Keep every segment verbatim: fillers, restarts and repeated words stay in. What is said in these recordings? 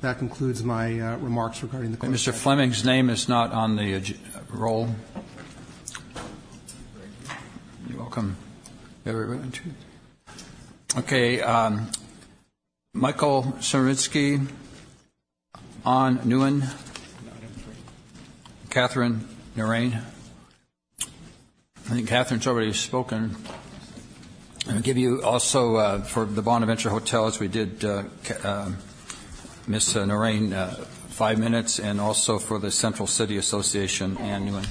that concludes my uh, remarks regarding the. Mister Fleming's name is not on the uh, roll. You're welcome. Okay, um, Michael Saritsky, On Nguyen, Catherine Narain. I think Catherine's already spoken. I'll give you also uh, for the Bonaventure Hotel, as we did uh, uh, Miz Narain, uh, five minutes, and also for the Central City Association, Ann Nguyen.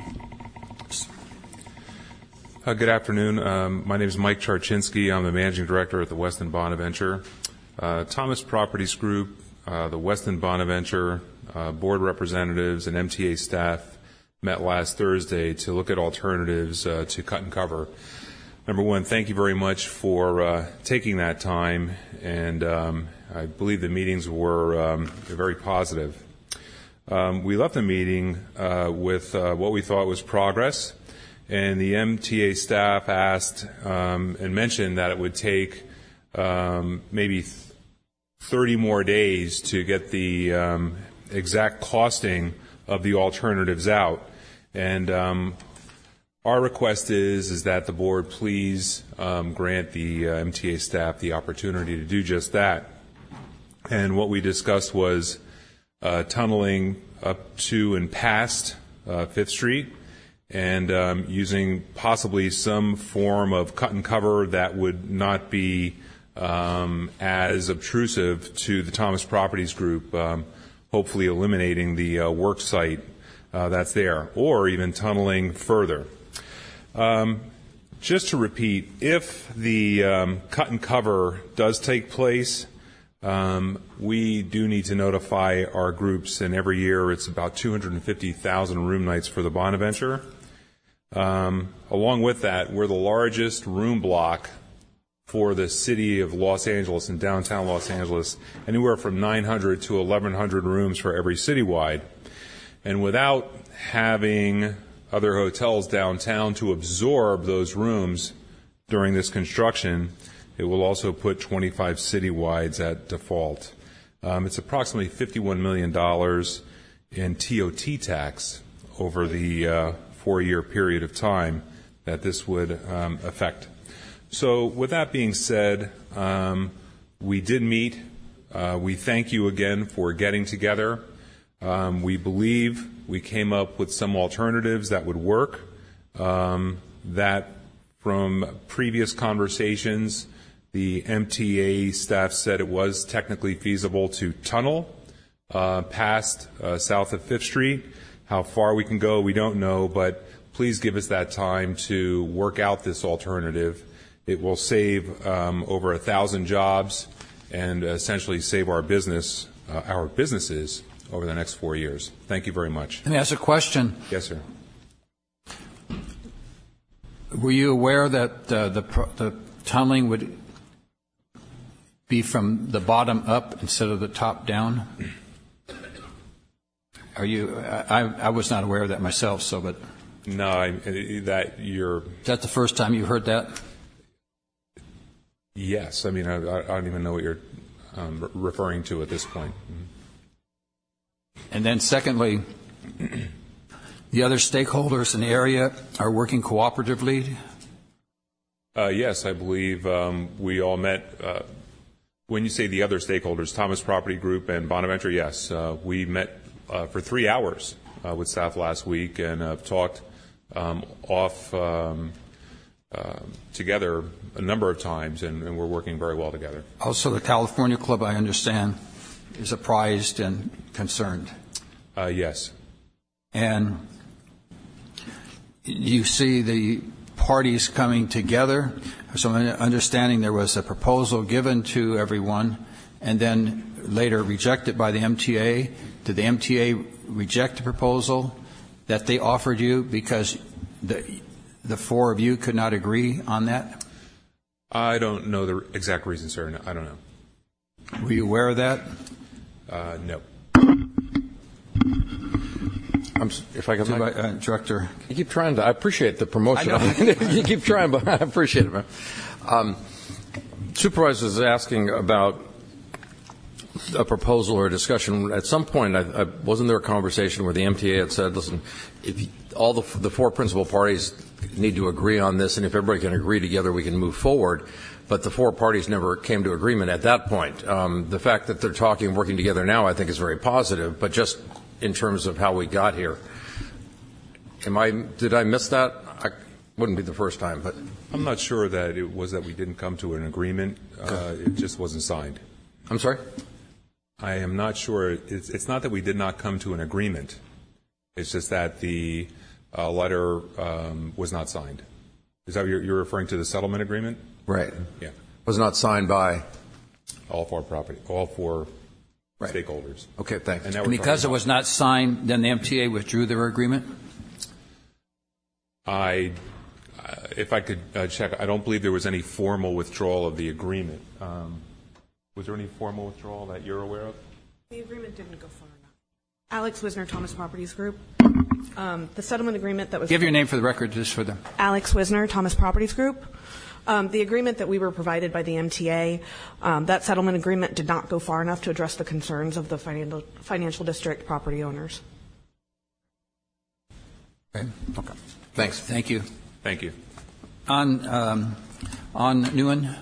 Uh, good afternoon. Um, my name is Mike Charchinsky. I'm the managing director at the Westin Bonaventure. Uh, Thomas Properties Group, uh, the Westin Bonaventure, uh, board representatives, and M T A staff met last Thursday to look at alternatives uh, to cut and cover. Number one, thank you very much for uh, taking that time, and um, I believe the meetings were um, very positive. Um, we left the meeting uh, with uh, what we thought was progress. And the M T A staff asked um, and mentioned that it would take um, maybe thirty more days to get the um, exact costing of the alternatives out. And um, our request is is that the board please um, grant the uh, M T A staff the opportunity to do just that. And what we discussed was uh, tunneling up to and past uh, Fifth Street, and um, using possibly some form of cut and cover that would not be um, as obtrusive to the Thomas Properties Group, um, hopefully eliminating the uh, work site uh, that's there, or even tunneling further. Um, just to repeat, if the um, cut and cover does take place, um, we do need to notify our groups, and every year it's about two hundred fifty thousand room nights for the Bonaventure. Um, along with that, we're the largest room block for the city of Los Angeles and downtown Los Angeles, anywhere from nine hundred to eleven hundred rooms for every citywide. And without having other hotels downtown to absorb those rooms during this construction, it will also put twenty-five citywides at default. Um, it's approximately fifty-one million dollars in T O T tax over the uh, four-year period of time that this would um, affect. So with that being said, um, we did meet. Uh, we thank you again for getting together. Um, we believe we came up with some alternatives that would work, um, that from previous conversations, the M T A staff said it was technically feasible to tunnel uh, past uh, south of Fifth Street. How far we can go, we don't know, but please give us that time to work out this alternative. It will save um, over a thousand jobs and essentially save our business, uh, our businesses over the next four years. Thank you very much. Let me ask a question. Yes, sir. Were you aware that uh, the the tunneling would be from the bottom up instead of the top down? Are you? I, I was not aware of that myself. So, but no, I, that you're. Is that the first time you heard that? Yes, I mean I, I don't even know what you're um, referring to at this point. Mm-hmm. And then, secondly, the other stakeholders in the area are working cooperatively. Uh, yes, I believe um, we all met. Uh, when you say the other stakeholders, Thomas Property Group and Bonaventure, yes, uh, we met. Uh, for three hours uh, with staff last week, and uh, talked um, off um, uh, together a number of times, and, and we're working very well together. Also, the California Club, I understand, is apprised and concerned. Uh, yes. And you see the parties coming together. So I'm understanding there was a proposal given to everyone, and then later rejected by the M T A. Did the M T A reject the proposal that they offered you because the the four of you could not agree on that? I don't know the exact reason, sir. No, I don't know. Were you aware of that? Uh, no. I'm, if I can, to, uh, Director, you keep trying to. I appreciate the promotion. You keep trying, but I appreciate it, man. Um, Supervisor is asking about a proposal or a discussion. At some point, I, I, wasn't there a conversation where the M T A had said, listen, if you, all the, the four principal parties need to agree on this, and if everybody can agree together, we can move forward. But the four parties never came to agreement at that point. Um, the fact that they're talking and working together now, I think, is very positive, but just in terms of how we got here. Am I, did I miss that? I wouldn't be the first time, but. I'm not sure that it was that we didn't come to an agreement. Uh, it just wasn't signed. I'm sorry? I am not sure. It's, it's not that we did not come to an agreement. It's just that the uh, letter um, was not signed. Is that what you're, you're referring to, the settlement agreement? Right. Yeah. Was not signed by? All four property, all four right. stakeholders. Okay, thanks. And, and because it was not signed, then the M T A withdrew their agreement? I, uh, if I could uh, check, I don't believe there was any formal withdrawal of the agreement. Um, was there any formal withdrawal that you're aware of? The agreement didn't go far enough. Alex Wisner, Thomas Properties Group. Um, the settlement agreement that was... Give your name for the record, just for them. Alex Wisner, Thomas Properties Group. Um, the agreement that we were provided by the M T A, um, that settlement agreement did not go far enough to address the concerns of the financial, financial district property owners. Okay. Okay. Thanks. Thank you. Thank you. On, um, on Nguyen.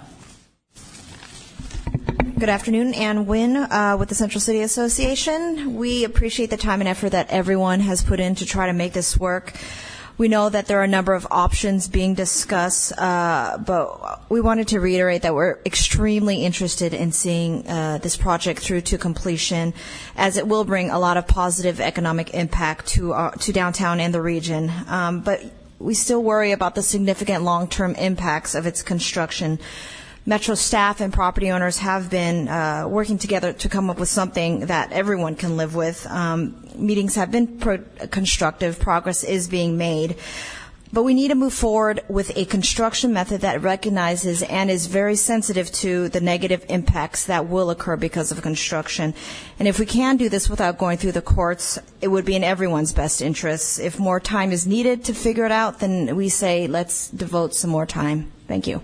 Good afternoon, Ann Wynn uh, with the Central City Association. We appreciate the time and effort that everyone has put in to try to make this work. We know that there are a number of options being discussed, uh, but we wanted to reiterate that we're extremely interested in seeing uh, this project through to completion, as it will bring a lot of positive economic impact to our, to downtown and the region. Um, but we still worry about the significant long-term impacts of its construction. Metro staff and property owners have been uh, working together to come up with something that everyone can live with. Um, meetings have been pro- constructive. Progress is being made. But we need to move forward with a construction method that recognizes and is very sensitive to the negative impacts that will occur because of construction. And if we can do this without going through the courts, it would be in everyone's best interests. If more time is needed to figure it out, then we say let's devote some more time. Thank you.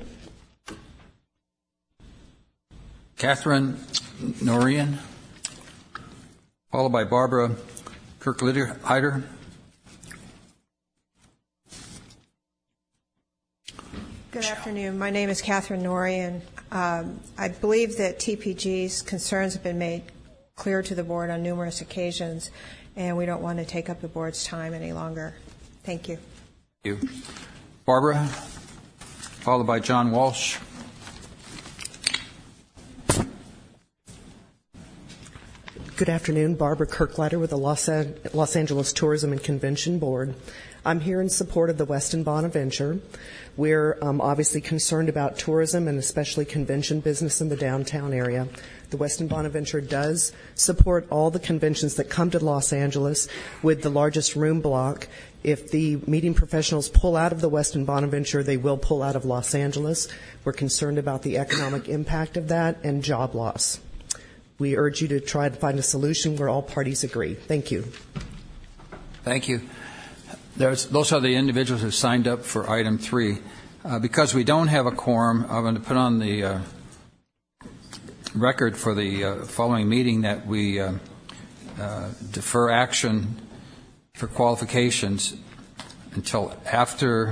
Catherine Norian, followed by Barbara Kirklider. Good afternoon. My name is Catherine Norian. Um, I believe that T P G's concerns have been made clear to the board on numerous occasions, and we don't want to take up the board's time any longer. Thank you. Thank you. Barbara, followed by John Walsh. Good afternoon. Barbara Kirklider with the Los, An- Los Angeles Tourism and Convention Board. I'm here in support of the Westin Bonaventure. We're um, obviously concerned about tourism and especially convention business in the downtown area. The Westin Bonaventure does support all the conventions that come to Los Angeles with the largest room block. If the meeting professionals pull out of the Westin Bonaventure, they will pull out of Los Angeles. We're concerned about the economic impact of that and job loss. We urge you to try to find a solution where all parties agree. Thank you. Thank you. There's, those are the individuals who signed up for item three. Uh, because we don't have a quorum, I'm going to put on the uh, record for the uh, following meeting that we uh, uh, defer action for qualifications until after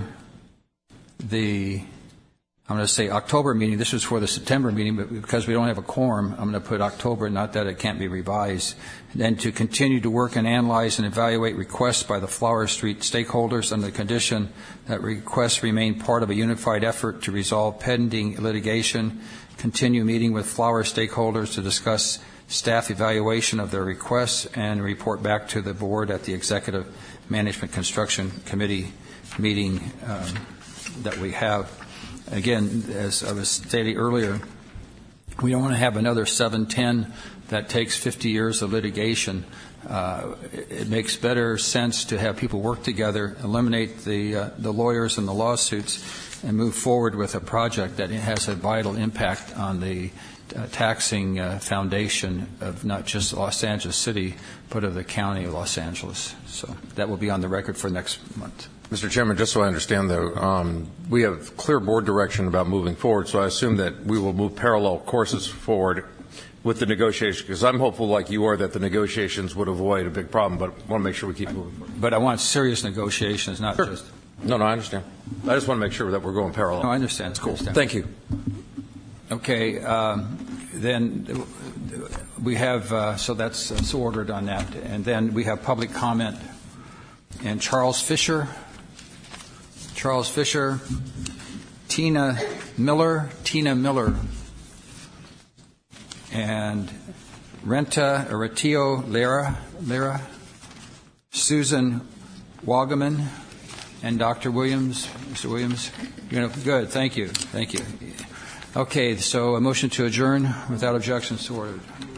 the I'm going to say October meeting. This was for the September meeting, but because we don't have a quorum, I'm going to put October, not that it can't be revised. And then to continue to work and analyze and evaluate requests by the Flower Street stakeholders under the condition that requests remain part of a unified effort to resolve pending litigation. Continue meeting with Flower stakeholders to discuss staff evaluation of their requests and report back to the board at the Executive Management Construction Committee meeting um, that we have. Again, as I was stating earlier, we don't want to have another seven ten that takes fifty years of litigation. Uh, it, it makes better sense to have people work together, eliminate the uh, the lawyers and the lawsuits, and move forward with a project that has a vital impact on the uh, taxing uh, foundation of not just Los Angeles City, but of the county of Los Angeles. So that will be on the record for next month. Mister Chairman, just so I understand, though, um, we have clear board direction about moving forward, so I assume that we will move parallel courses forward with the negotiations, because I'm hopeful, like you are, that the negotiations would avoid a big problem, but I want to make sure we keep moving. But I want serious negotiations, not Sure. just... No, no, I understand. I just want to make sure that we're going parallel. No, I understand. It's cool. Thank you. Okay, um, then we have, uh, so that's, that's ordered on that. And then we have public comment. And Charles Fisher, Charles Fisher, Tina Miller, Tina Miller, and Renta Aretio Lera, Lera, Susan Wagaman, and Doctor Williams. Mister Williams, you know, good. Thank you. Thank you. Okay, so a motion to adjourn without objections to order.